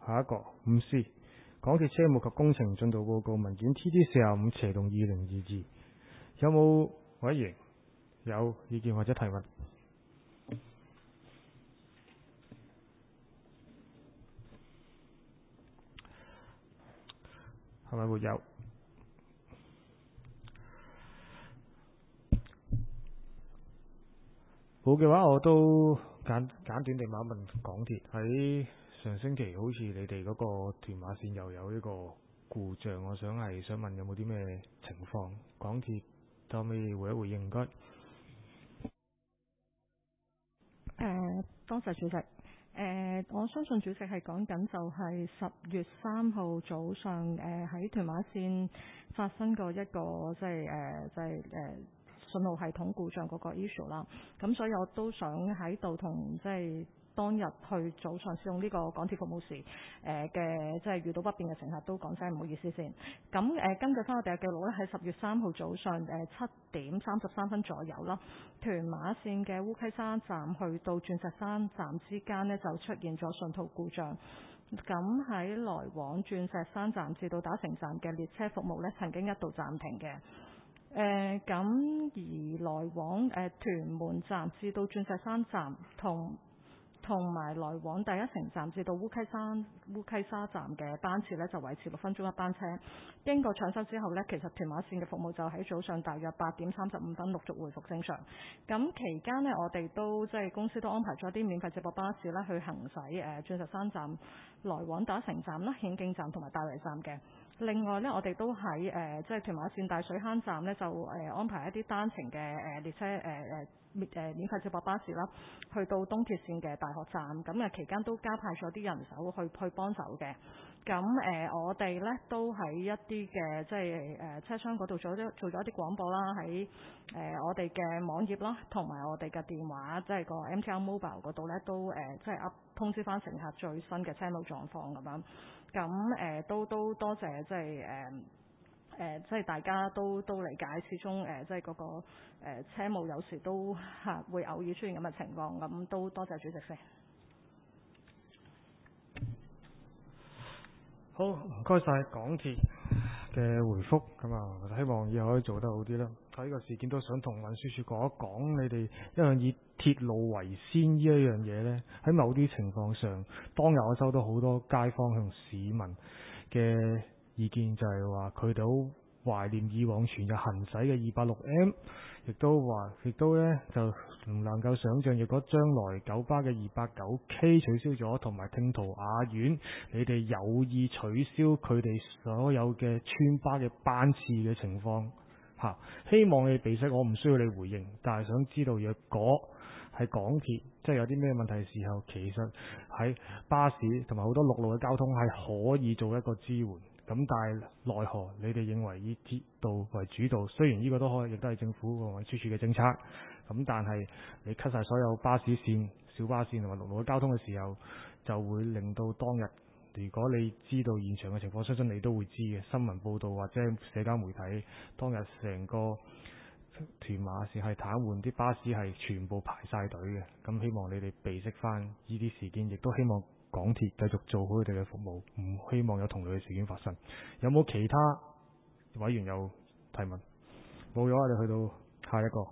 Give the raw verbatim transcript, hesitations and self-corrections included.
下一個五 C， 港鐵車務及工程進度報告文件 T D 四十五斜洞二零二二，有冇委員有意見或者提問？係咪沒有？冇嘅話，我都簡簡短地問一問港鐵，喺上星期好似你哋嗰個屯馬線又有呢個故障，我想係想問有冇啲咩情況？港鐵可唔可以回一回應？唔該。 誒，多謝主席。誒、呃，我相信主席係講緊就係十月三號早上誒喺、呃、屯馬線發生過一個即係誒即係誒信號系統故障嗰個 issue 啦。咁所以我都想喺度同即係當日去早上使用呢個港鐵服務時誒嘅即係遇到不便嘅乘客都講聲唔好意思先。咁誒、呃、根據翻我哋嘅記錄咧，喺十月三號早上誒七點三十三分左右啦，屯馬線嘅烏溪沙站去到鑽石山站之間呢，就出現咗信號故障。咁喺來往鑽石山站至到打城站嘅列車服務呢，曾經一度暫停嘅。誒、呃、咁而來往誒、呃、屯門站至到鑽石山站同同埋來往第一城站至到烏溪山烏溪沙站嘅班次呢，就維持六分鐘一班車。經過搶修之後呢，其實屯馬線嘅服務就喺早上大約八點三十五分陸續回復正常。咁期間呢，我哋都即係公司都安排咗啲免費接駁巴士呢去行駛誒鑽石山站來往打城站啦、顯徑站同埋大圍站嘅。另外呢，我哋都喺誒、呃、即係屯馬線大水坑站呢，就誒、呃、安排一啲單程嘅誒、呃、列車誒誒。呃免誒免費接駁巴士啦，去到東鐵線嘅大學站，咁啊期間都加派咗啲人手去去幫手嘅。咁誒、呃、我哋咧都喺一啲嘅即係誒、呃、車廂嗰度做咗做咗一啲廣播啦，喺誒、呃、我哋嘅網頁啦，同埋我哋嘅電話，即係個 M T R Mobile 嗰度咧都誒、呃、即係 up 通知翻乘客最新嘅車務狀況咁樣。咁誒、呃、都都多謝即係誒。呃誒、呃，即係大家都都理解，始終誒、呃，即係嗰、那個誒、呃、車務有時都嚇、啊、會偶爾出現咁嘅情況，咁都多謝主席先。 好，唔該晒港鐵嘅回覆，咁啊，希望以後可以做得好啲啦。喺呢個事件都想同運輸署講一講，你哋一樣以鐵路為先呢一樣嘢呢，喺某啲情況上，當日我收到好多街坊同市民嘅意見，就係話佢哋好懷念以往全日行駛嘅二八六 M， 亦都話，亦都呢就唔能夠想像，如果將來九巴嘅二八九 K 取消咗，同埋聽途雅苑，你哋有意取消佢哋所有嘅村巴嘅班次嘅情況嚇，希望你備悉，我唔需要你回應，但係想知道若果係港鐵即係有啲咩問題嘅時候，其實喺巴士同埋好多陸路嘅交通係可以做一個支援。咁但係奈何你哋認為以鐵道為主導，雖然呢個都可以亦都係政府運輸署嘅政策，咁但係你 cut 晒所有巴士線、小巴線同埋陸路嘅交通嘅時候，就會令到當日如果你知道現場嘅情況，相信你都會知嘅新聞報導或者社交媒體，當日成個屯馬線係癱瘓，啲巴士係全部排晒隊嘅。咁希望你哋備悉翻呢啲事件，亦都希望港鐵繼續做好佢哋嘅服務，唔希望有同類嘅事件發生。有冇其他委員有提問？冇咗，我哋去到下一個。